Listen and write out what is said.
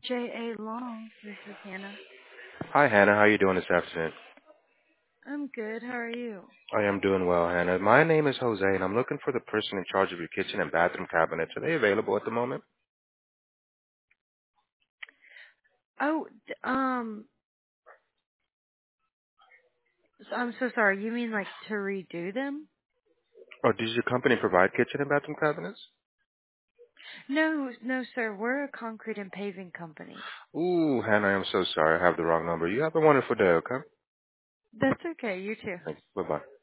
J.A. Long. This is Hannah. Hi, Hannah. How are you doing this afternoon? I'm good. How are you? I am doing well, Hannah. My name is Jose, and I'm looking for the person in charge of your kitchen and bathroom cabinets. Are they available at the moment? Oh, I'm so sorry. You mean like to redo them? Or does your company provide kitchen and bathroom cabinets? No, no, sir. We're a concrete and paving company. Ooh, Hannah, I am so sorry. I have the wrong number. You have a wonderful day, okay? That's okay. You too. Thanks. Bye-bye.